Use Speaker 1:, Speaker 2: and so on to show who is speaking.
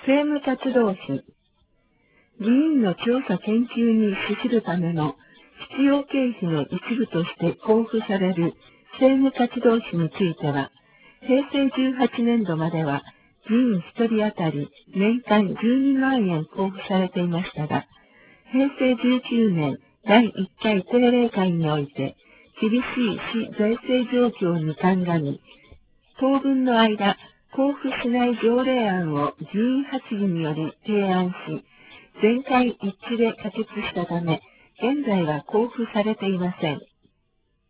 Speaker 1: 政務活動費。議員の調査研究に資するための必要経費の一部として交付される政務活動費については、平成18年度までは議員1人当たり年間12万円交付されていましたが、平成19年第1回定例会において、厳しい市財政状況に鑑み、当分の間、交付しない条例案を議員発議により提案し、全会一致で可決したため、現在は交付されていません。